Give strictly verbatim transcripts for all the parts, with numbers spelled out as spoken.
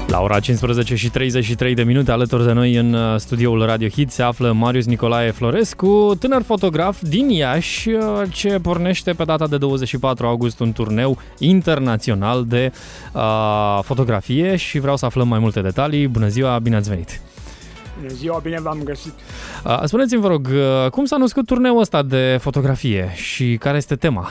La ora cincisprezece și treizeci și trei de minute, alături de noi în studioul Radio Hit se află Marius Nicolae Florescu, tânăr fotograf din Iași, ce pornește pe data de douăzeci și patru august un turneu internațional de uh, fotografie și vreau să aflăm mai multe detalii. Bună ziua, bine ați venit! Bună ziua, bine v-am găsit! Uh, spuneți-mi, vă rog, cum s-a născut turneul ăsta de fotografie și care este tema?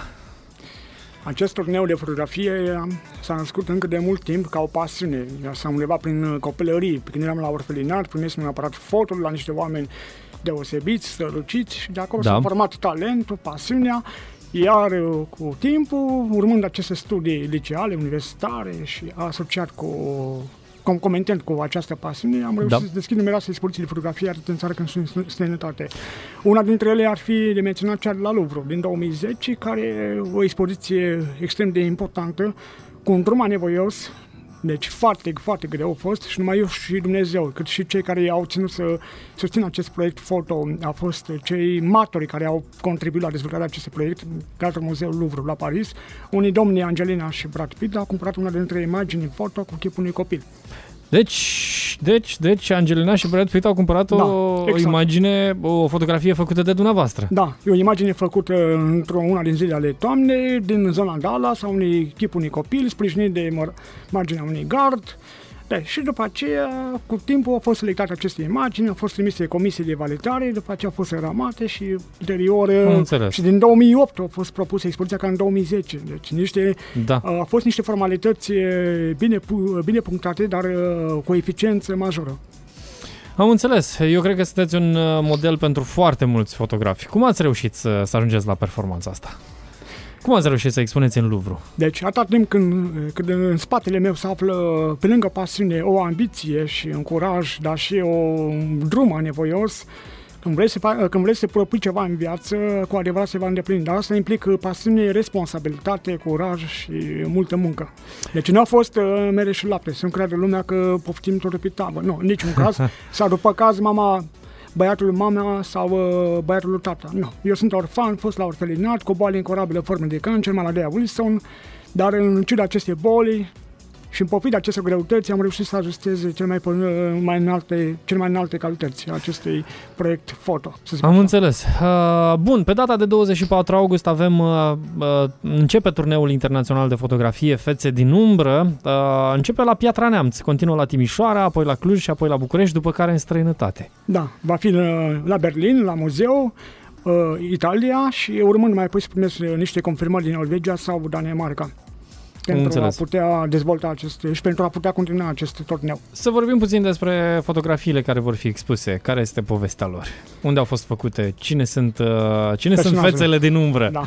Acest turneu de fotografie s-a născut încă de mult timp ca o pasiune. S-a undeva prin copilărie. Când eram la orfelinat, primisem un aparat foto la niște oameni deosebiți, străluciți și de acolo da. s-a format talentul, pasiunea. Iar cu timpul, urmând aceste studii liceale, universitare și asociat cu concomitent cu această pasiune, am reușit da. să deschid numeroase expoziții de fotografie atât în țară cât și în străinătate. Una dintre ele ar fi de menționat cea de la Louvre din două mii zece, care e o expoziție extrem de importantă, cu un drum anevoios, deci foarte, foarte greu a fost și numai eu și Dumnezeu, cât și cei care au ținut să susțină acest proiect foto, au fost cei martori care au contribuit la dezvoltarea acestui proiect, Teatrul Muzeul Louvre la Paris. Unii domni, Angelina și Brad Pitt, au cumpărat una dintre imagini foto cu chipul unui copil. Deci, deci, deci Angelina și Brad Pitt au cumpărat da, o, exact. o imagine, o fotografie făcută de dumneavoastră. Da, e o imagine făcută într-o una din zilele ale toamnei, din zona Dallas, a unui chip unui copil, sprijinit de marginea unui gard. De, și după aceea, cu timpul au fost selectate aceste imagini, au fost trimise comisii de validare, după aceea au fost ramate și ulterior, și din două mii opt a fost propusă expoziția ca în două mii zece. Deci niște, da. au fost niște formalități bine, bine punctate, dar cu o eficiență majoră. Am înțeles. Eu cred că sunteți un model pentru foarte mulți fotografi. Cum ați reușit să, să ajungeți la performanța asta? Cum ați reușit să expuneți în Louvre? Deci, atât timp când, când în spatele meu se află, pe lângă pasiune, o ambiție și un curaj, dar și un drum anevoios, când vrei să, când vrei să propui ceva în viață, cu adevărat se va îndeplini. Dar asta implică pasiune, responsabilitate, curaj și multă muncă. Deci nu a fost uh, mere și lapte. Să nu creadă lumea că poftim tot pe tavă. Nu, în niciun caz. Sau după caz, mama... băiatul mama sau uh, băiatul lui tata. Nu. Eu sunt orfan, fost la orfelinat, cu boală incurabilă, formă de cancer, maladea Wilson, dar în ciuda acestei boli și în pofida acestor greutăți am reușit să ajustez cel mai, mai înalte, cel mai înalte calități acestui proiect foto. Am așa. înțeles. Uh, bun, pe data de douăzeci și patru august avem, uh, uh, începe turneul internațional de fotografie Fețe din umbră, uh, începe la Piatra Neamț, continuă la Timișoara, apoi la Cluj și apoi la București, după care în străinătate. Da, va fi la Berlin, la muzeu, uh, Italia și urmând mai apoi să primesc niște confirmări din Norvegia sau Danemarca. Pentru Înțeles. a putea dezvolta acest și pentru a putea continua acest turneu. Să vorbim puțin despre fotografiile care vor fi expuse. Care este povestea lor? Unde au fost făcute? Cine sunt, uh, cine sunt fețele din umbră? Da.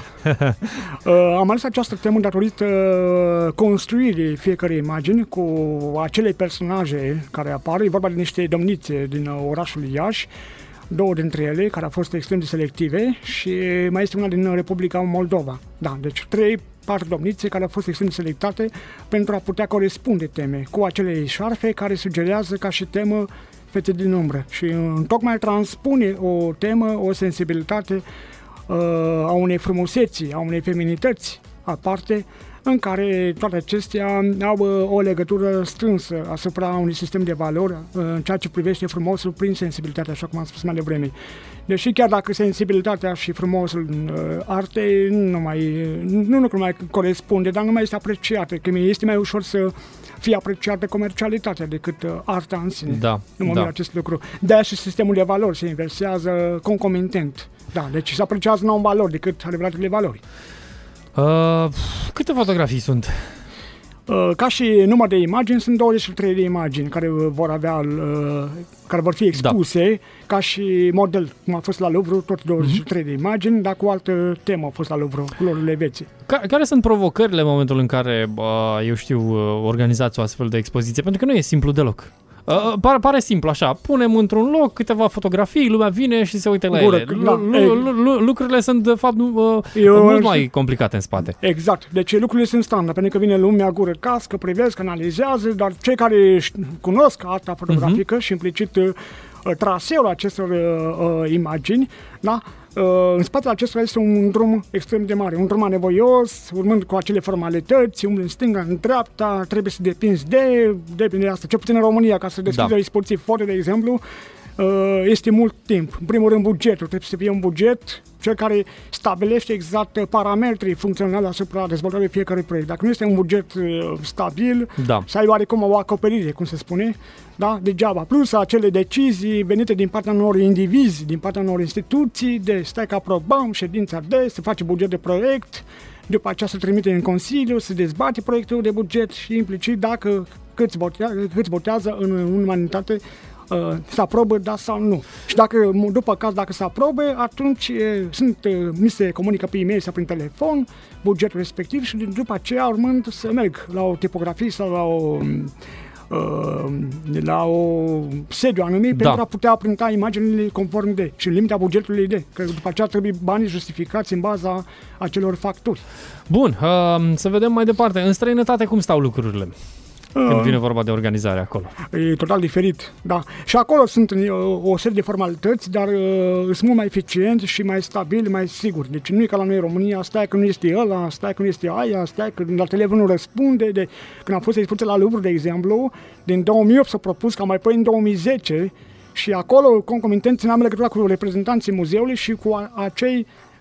uh, am ales această temă datorită construirii fiecărei imagini cu acele personaje care apar. E vorba de niște domnițe din orașul Iași, două dintre ele care au fost extrem de selective și mai este una din Republica Moldova. Da, deci trei patru domnițe care au fost extrem de selectate pentru a putea corespunde teme cu acele șarfe care sugerează ca și temă fete din umbră și tocmai transpune o temă, o sensibilitate uh, a unei frumuseții, a unei feminități aparte, în care toate acestea au uh, o legătură strânsă asupra unui sistem de valori uh, în ceea ce privește frumosul prin sensibilitate, așa cum am spus mai devreme. Deși chiar dacă sensibilitatea și frumosul în uh, arte nu mai, nu, nu mai corespunde, dar nu mai este apreciată, că este mai ușor să fie apreciată comercialitatea decât uh, arta în sine. Da, nu mă da. mir acest lucru. De-aia și sistemul de valori se inversează concomitent. Da, deci se apreciază nu un valori decât adevăratele valori. Uh, câte fotografii sunt? Uh, ca și număr de imagini, sunt douăzeci și trei de imagini care vor avea, uh, care vor fi expuse, da. ca și model, cum a fost la Louvre, tot douăzeci și trei uh-huh. de imagini, dar cu o altă temă a fost la Louvre, culorile vieții. Care sunt provocările în momentul în care, eu știu, organizați o astfel de expoziție? Pentru că nu e simplu deloc. Uh, pare, pare simplu, așa, punem într-un loc câteva fotografii, lumea vine și se uită la Gură, ele. Da, l- l- l- lucrurile sunt, de fapt, uh, Eu, mult mai complicate în spate. Exact, deci lucrurile sunt standard, pentru că vine lumea gură cască, privesc, analizează, dar cei care cunosc arta fotografică uh-huh. și implicit uh, traseul acestor uh, imagini, da, în spatele acestora este un drum extrem de mare, un drum anevoios, urmând cu acele formalități, umblând în stânga, în dreapta, trebuie să depinzi de, depinde de asta. Cel puțin în România, ca să deschizi da. o dispoziție foto, de exemplu, este mult timp. În primul rând, bugetul. Trebuie să fie un buget, cel care stabilește exact parametrii funcționali asupra dezvoltării fiecărui proiect. Dacă nu este un buget stabil, da. să ai oarecum o acoperire, cum se spune, da? Degeaba. Plus acele decizii venite din partea unor indivizi, din partea unor instituții, de stai că aprobăm ședința de, se face buget de proiect, după aceea se trimite în Consiliu, se dezbate proiectul de buget și implicit dacă câți votează, câți votează în unanimitate Uh, se aprobă, da sau nu. Și dacă, după caz, dacă se aprobă, atunci uh, sunt, uh, mi se comunică pe e-mail sau prin telefon bugetul respectiv și după aceea urmând să merg la o tipografie sau la o uh, la o sediu anumit da. pentru a putea printa imaginile conform de și în limita bugetului de, că după aceea trebuie banii justificați în baza acelor facturi. Bun, uh, să vedem mai departe. În străinătate cum stau lucrurile? Când vine vorba de organizare acolo. E total diferit, da. Și acolo sunt o, o serie de formalități, dar uh, sunt mult mai eficient și mai stabil, mai sigur. Deci nu e ca la noi în România, stai că nu este ăla, stai că nu este aia, stai că la telefon nu răspunde. De, când am fost expoziție la Louvre, de exemplu, din două mii opt s-a propus ca mai apoi în două mii zece și acolo, concomitent, țineam legătura cu reprezentanții muzeului și cu acei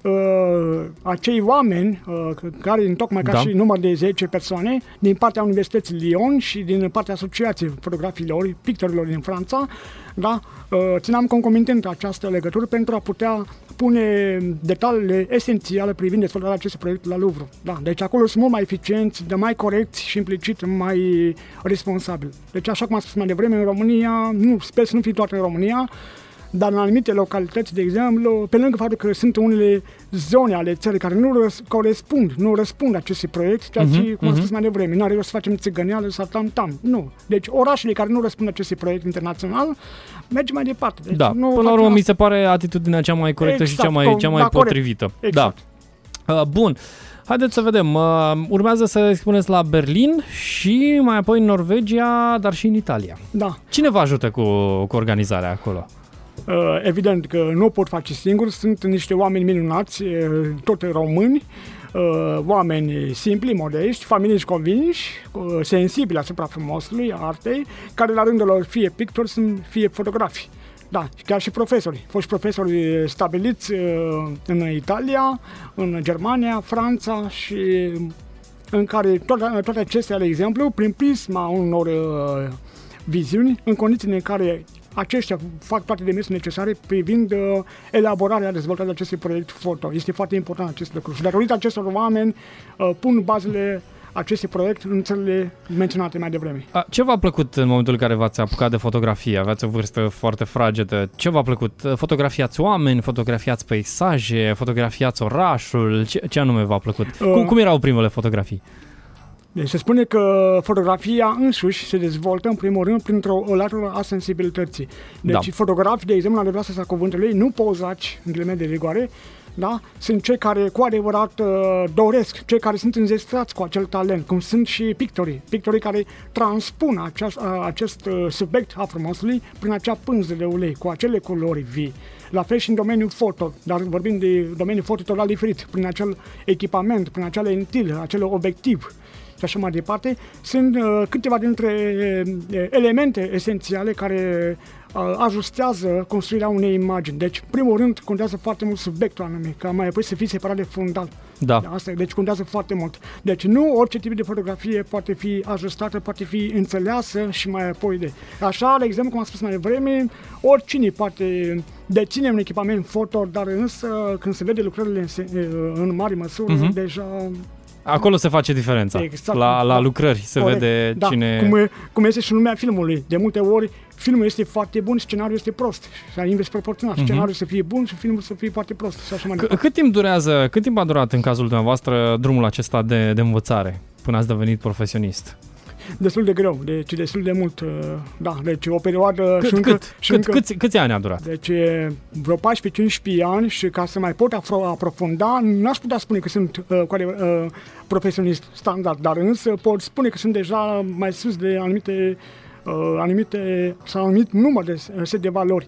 Uh, acei oameni uh, care întocmai ca da. și număr de zece persoane din partea Universității Lyon și din partea Asociației Fotografilor, Pictorilor din Franța, da? uh, țineam concomitent această legătură pentru a putea pune detaliile esențiale privind dezvoltarea acestui proiect la Louvre. Da? Deci acolo sunt mult mai eficienți, de mai corecți și implicit mai responsabili. Deci așa cum am spus mai devreme, în România, nu, sper să nu fie toată în România, dar în anumite localități, de exemplu, pe lângă faptul că sunt unele zone ale țării care nu răs- corespund, nu răspund acestui proiect, ceea ce, uh-huh, cum am spus uh-huh. mai devreme, nu are rost să facem țigăneală sau tam-tam. Nu. Deci orașele care nu răspund acestui proiect internațional, merge mai departe. Deci, da, nu până la urmă mi se pare atitudinea cea mai corectă exact, și cea mai, cea mai da, potrivită. Exact. Da. Uh, bun. Haideți să vedem. Uh, urmează să expuneți la Berlin și mai apoi în Norvegia, dar și în Italia. Da. Cine vă ajută cu, cu organizarea acolo? Uh, evident că nu pot face singur, sunt niște oameni minunați, uh, tot români, uh, oameni simpli, modești, familii convinși, uh, sensibili asupra frumosului, artei, care la rândul lor fie pictori, sunt fie fotografi. Da, chiar și profesori. Foști profesori stabiliți uh, în Italia, în Germania, Franța și în care toate, toate acestea, de exemplu, prin prisma unor uh, viziuni, în condițiile în care aceștia fac toate demersurile necesare privind uh, elaborarea, dezvoltarea acestui proiect foto. Este foarte important acest lucru. Și datorită acestor oameni uh, pun bazele acestui proiect în țările menționate mai devreme. A, ce v-a plăcut în momentul în care v-ați apucat de fotografie? Aveați o vârstă foarte fragedă. Ce v-a plăcut? Fotografiați oameni, fotografiați peisaje, fotografiați orașul? Ce, ce anume v-a plăcut? Uh, cum, cum erau primele fotografii? Deci se spune că fotografia însuși se dezvoltă în primul rând printr-o latură a sensibilității. Deci da. fotografii, de exemplu, la adevărata cuvântului, nu pozaci, în ghilimele de rigoare, da? Sunt cei care cu adevărat uh, doresc, cei care sunt înzestrați cu acel talent, cum sunt și pictorii, pictorii care transpun aceast, uh, acest uh, subiect a frumosului prin acea pânză de ulei, cu acele culori vii. La fel și în domeniul foto, dar vorbim de domeniul foto total diferit, prin acel echipament, prin acea lentilă, acel obiectiv și așa mai departe, sunt uh, câteva dintre uh, elemente esențiale care uh, ajustează construirea unei imagini. Deci, primul rând, contează foarte mult subiectul anume, ca mai apoi să fie separat de fundal. Da. Asta, deci contează foarte mult. Deci nu orice tip de fotografie poate fi ajustată, poate fi înțeleasă și mai apoi de. Așa, de exemplu, cum am spus mai devreme, oricine poate deține un echipament foto, dar însă când se vede lucrările în, în mare măsură, uh-huh. deja... Acolo se face diferența. Exact. La, la lucrări se corect. Vede da. cine... Cum, e, cum este și lumea filmului. De multe ori, filmul este foarte bun, scenariul este prost. Și invers proporțional. Uh-huh. Scenariul să fie bun și filmul să fie foarte prost. Și așa mai C- cât timp durează, cât timp a durat în cazul dumneavoastră drumul acesta de, de învățare până ați devenit profesionist? Destul de greu, deci destul de mult, da, deci o perioadă... Cât, și încă, cât, și cât, încă, câți, câți ani a durat? Deci vreo paisprezece cincisprezece ani și ca să mai pot afro, aprofunda, n-aș putea spune că sunt uh, uh, profesionist standard, dar însă pot spune că sunt deja mai sus de anumite, uh, anumite sau anumit număr de set de valori.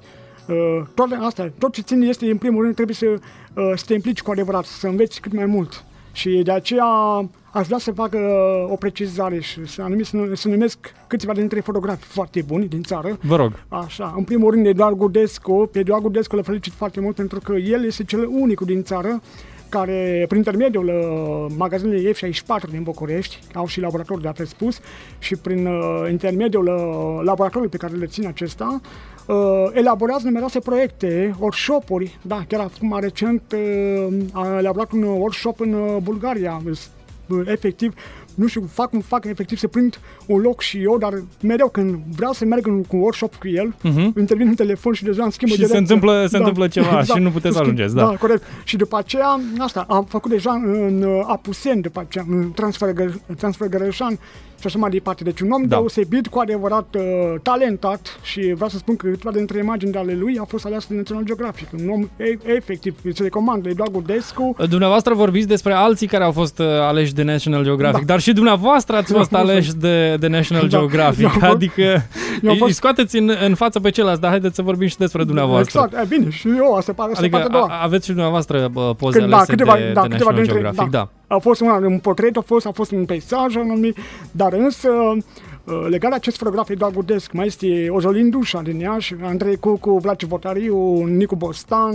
Uh, toate astea, tot ce ține este, în primul rând, trebuie să, uh, să te implici cu adevărat, să înveți cât mai mult. Și de aceea aș vrea să fac uh, o precizare și să, anumit, să, să numesc câțiva dintre fotografi foarte buni din țară. Vă rog. Așa, în primul rând, Eduard Gudescu. Pe Eduard Gudescu îl felicit foarte mult pentru că el este cel unicul din țară care, prin intermediul uh, magazinului F șaizeci și patru din București, au și laborator de altfel spus, și prin uh, intermediul uh, laboratorului pe care le țin acesta, uh, elaborează numeroase proiecte, workshop-uri, da, chiar acum recent uh, a elaborat un workshop în uh, Bulgaria, uh, efectiv, nu știu, fac un fac efectiv să prind un loc și eu, dar mereu când vreau să merg în, cu un workshop cu el, uh-huh. intervin în telefon și deja îmi schimbă și direcția. se întâmplă, se da, întâmplă ceva exact. Și nu puteți să ajungeți. Da. Da, corect. Și după aceea, asta, am făcut deja în Apuseni, după aceea, în Transfăgărășan și așa mai departe. Deci un om da. deosebit, cu adevărat uh, talentat, și vreau să spun că câteva dintre imagini ale lui au fost alease de National Geographic. Un om e, efectiv, îți recomand, Eduard Gudescu. Dumneavoastră vorbiți despre alții care au fost uh, aleși de National Geographic, da. dar și dumneavoastră ați fost aleși de, de National da. Geographic, da. adică fost... îi scoateți în, în față pe ceilalți, dar haideți să vorbim și despre dumneavoastră. Exact, e bine, și eu, asta pare adică a doua. aveți și dumneavoastră bă, poze Când, alese da, câteva, de, da, de National dintre, Geographic, da. da. A fost una, un portret, a fost, a fost un peisaj anumit, dar însă legat de acest fotograf Eduard Gudescu, mai este Ozolin Dușa din Iași, Andrei Cucu, Vlace Votariu, Nicu Bostan,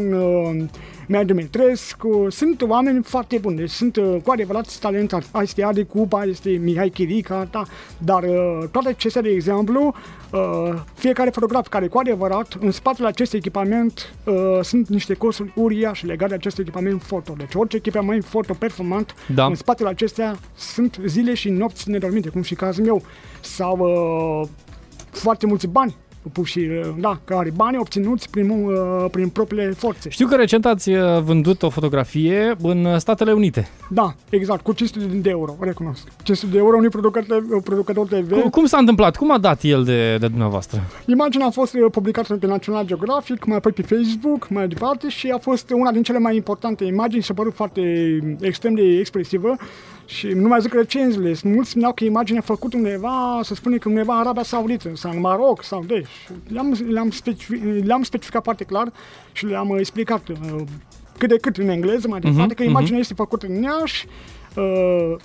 Mea Dumitrescu, sunt oameni foarte buni, deci sunt cu adevărat talentați. Este Adi Cuba, este Mihai Chirica, da, dar toate acestea, de exemplu, fiecare fotograf care cu adevărat, în spatele acestui echipament sunt niște costuri uriașe legate de acest echipament foto. Deci orice echipament foto performant, da. în spatele acestea sunt zile și nopți nedormite, cum și cazul meu, sau uh, foarte mulți bani puși, da, care bani obținuți prin, uh, prin propriile forțe. Știu că recent ați vândut o fotografie în Statele Unite. Da, exact, cu cinci sute de euro, recunosc. cinci sute de euro unui producător, producător T V. Cum, cum s-a întâmplat? Cum a dat el de, de dumneavoastră? Imaginea a fost publicată pe National Geographic, mai apoi pe Facebook, mai departe, și a fost una din cele mai importante imagini și a părut foarte extrem de expresivă. Și nu mai zic recenziile, mulți spuneau că imaginea făcută undeva, să spune că undeva în Arabia Saudită sau în Maroc sau de. Le-am, le-am, specific, le-am specificat foarte clar și le-am explicat uh, cât de cât în engleză, mai departe, uh-huh, că imaginea uh-huh. este făcută în Iași, uh,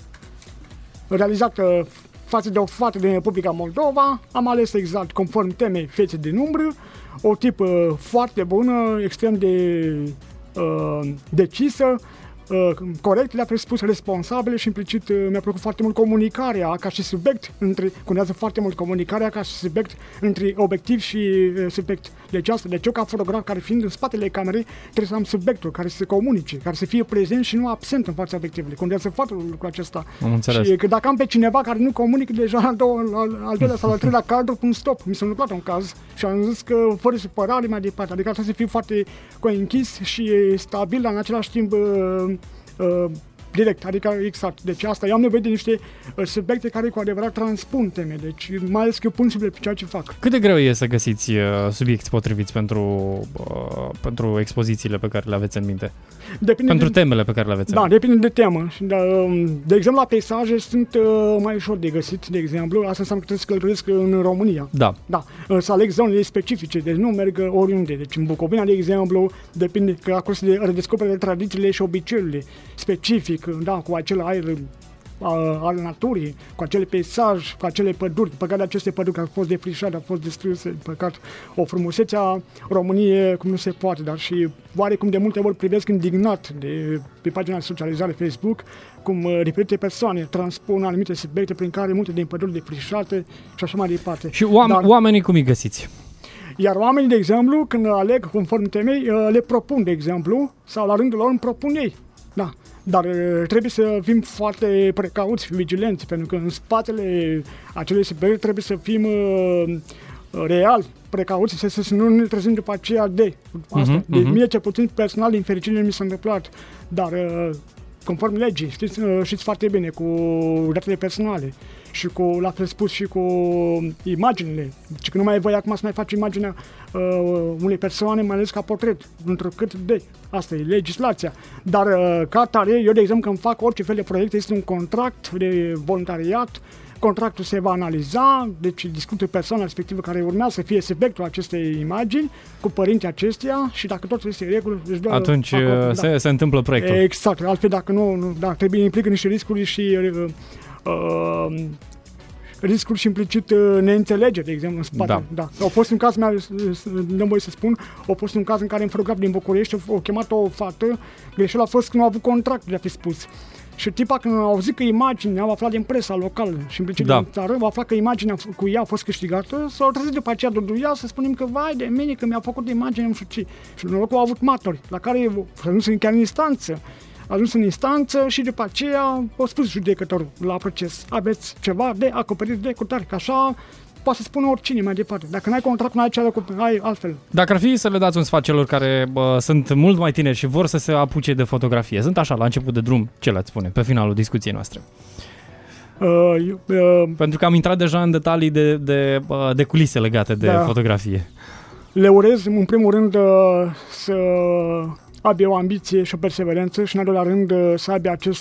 realizată față de o fată din Republica Moldova. Am ales exact conform temei Fețe din umbră, o tipă foarte bună, extrem de uh, decisă, Uh, corect, le-a presupus responsabile și implicit uh, mi-a plăcut foarte mult comunicarea ca și subiect, între, contează foarte mult comunicarea ca și subiect între obiectiv și uh, subiect. Deci asta, deci eu ca fotograf care fiind în spatele camerei trebuie să am subiectul care să se comunice, care să fie prezent și nu absent în fața obiectivului. Contează foarte mult lucrul acesta. Am înțeles. Și că dacă am pe cineva care nu comunică deja al, două, al, al doilea sau al treilea cadru, pun stop. Mi s-a întâmplat un caz și am zis că fără supărare mai departe, adică trebuie să fie foarte închis și stabil, dar în același timp uh, Uh, direct, adică exact. Deci asta, eu am nevoie de niște uh, subiecte care cu adevărat transpun teme, deci mai ales că eu pun pe ceea ce fac. Cât de greu e să găsiți uh, subiecti potriviți pentru, uh, pentru expozițiile pe care le aveți în minte? Depinde pentru de, temele pe care le aveți da, în minte? depinde de temă. De, de exemplu, la peisaje sunt uh, mai ușor de găsit, de exemplu, asta înseamnă că trebuie să călătoresc în România. Da. Da. Uh, să aleg zonele specifice, deci nu merg oriunde. Deci în Bucovina, de exemplu, depinde că acolo se redescoperă tradițiile și obiceiurile specific, da, cu acel aer al naturii, cu acele peisaj, cu acele păduri. Păcat de aceste păduri care au fost defrișate, au fost distruse, păcat. O frumusețe a României cum nu se poate, dar și oarecum de multe ori privesc indignat de, pe pagina de socializare Facebook cum uh, diferite persoane transpun anumite subiecte prin care multe din păduri defrișate și așa mai departe. Și oam- dar, oamenii cum îi găsiți? Iar oamenii, de exemplu, când aleg conform temei, uh, le propun, de exemplu, sau la rândul lor îmi propun ei. Da. Dar trebuie să fim foarte precauți și vigilenți, pentru că în spatele acelei subiecte trebuie să fim uh, real precauți, să, să nu ne trezim după aceea de asta. Uh-huh, de uh-huh. Mie, cel puțin personal, din fericire, mi s-a întâmplat. Dar uh, conform legii, știți, uh, știți foarte bine, cu datele personale și cu, la fel spus, și cu imaginile. Deci că nu mai e voie acum să mai faci imaginea uh, unei persoane, mai ales ca portret, întrucât de asta e legislația. Dar uh, ca tare, eu, de exemplu, când fac orice fel de proiect, este un contract de voluntariat contractul se va analiza, deci discută persoana respectivă care urmează să fie subiectul acestei imagini cu părinții acesteia și dacă tot este în regulă, își dă atunci acord, se, da. se întâmplă proiectul. Exact, altfel dacă nu, nu da, trebuie implică niște riscuri și uh, uh, riscuri și implicit uh, neînțelegeri, de exemplu, în spate. Da. Da. Au fost un caz, nu voi să spun, au fost un caz în care în fotograf din București au chemat o fată, greșeala a fost că nu a avut contract, de a fi spus. Și tipa, când a auzit că imaginea, au aflat din presa locală și implicit da. din țară, au aflat că imaginea cu ea a fost câștigată, s-au trezit după aceea duduia să spunem că, vai de mine, că mi-a făcut imagine, nu știu ce. Și în norocul au avut martori, la care s-a ajuns chiar în instanță. A ajuns în instanță și după aceea au spus judecătorul la proces, aveți ceva de acoperit de cutare, că așa poate să spună oricine mai departe. Dacă n-ai contract, n-ai ce ai altfel. Dacă ar fi să le dați un sfat celor care bă, sunt mult mai tineri și vor să se apuce de fotografie, sunt așa, la început de drum, ce le-ați spune pe finalul discuției noastre? Uh, uh, Pentru că am intrat deja în detalii de, de, de culise legate de da. fotografie. Le urez, în primul rând, să aibă o ambiție și o perseverență și, în al doilea rând, să aibă acest,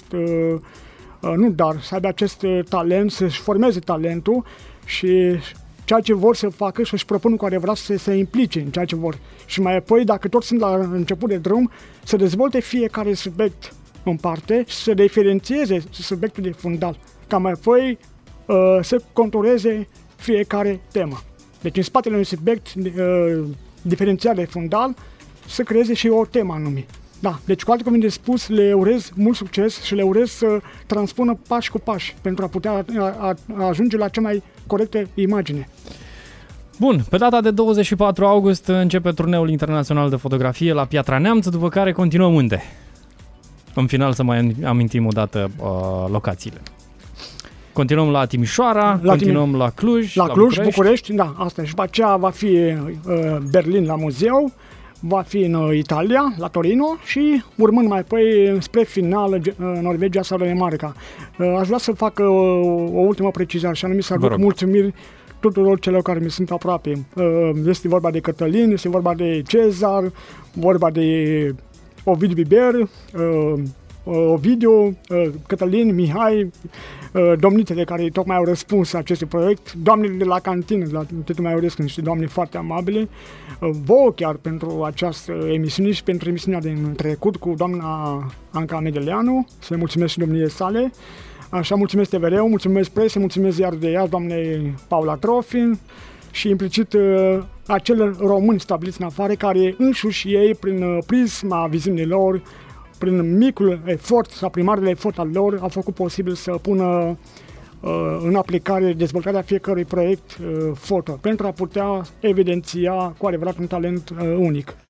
nu dar, să aibă acest talent, să-și formeze talentul și ceea ce vor să facă și să-și propună cu adevărat să se implice în ceea ce vor. Și mai apoi, dacă tot sunt la început de drum, să dezvolte fiecare subiect în parte și să diferențieze subiectul de fundal, ca mai apoi uh, să contureze fiecare temă. Deci în spatele unui subiect uh, diferențiat de fundal, să creeze și o temă anume. Da, deci cu alte cuvinte spus, le urez mult succes și le urez să transpună pași cu pași pentru a putea a, a, a ajunge la cea mai corectă imagine. Bun, pe data de douăzeci și patru august începe turneul internațional de fotografie la Piatra Neamț, după care continuăm unde? În final să mai amintim o dată uh, locațiile. Continuăm la Timișoara, la continuăm Timi- la Cluj, la, la Cluj, București. București, da, asta. Și după aceea va fi uh, Berlin la muzeu, va fi în uh, Italia, la Torino și urmând mai apoi spre final uh, Norvegia sau Danemarca. Uh, aș vrea să fac uh, o ultimă precizare și anume să aduc mulțumiri tuturor celor care mi sunt aproape. Uh, este vorba de Cătălin, este vorba de Cezar, vorba de Ovidiu Biber, uh, Ovidiu, Cătălin, Mihai, domnitele care tocmai au răspuns acestui proiect, doamnele de la cantină, la Tetu Maiores, niște doamne foarte amabile, vouă chiar pentru această emisiune și pentru emisiunea din trecut cu doamna Anca Medeleanu, să-i mulțumesc și domniei sale. Așa, mulțumesc T V R-ul, mulțumesc presă, mulțumesc iar de ea, doamnei Paula Trofin și implicit acel români stabiliți în afară care înșuși ei, prin prisma viziunii lor, prin micul efort sau prin marele efort al lor, au făcut posibil să pună uh, în aplicare dezvoltarea fiecărui proiect uh, foto, pentru a putea evidenția cu adevărat un talent uh, unic.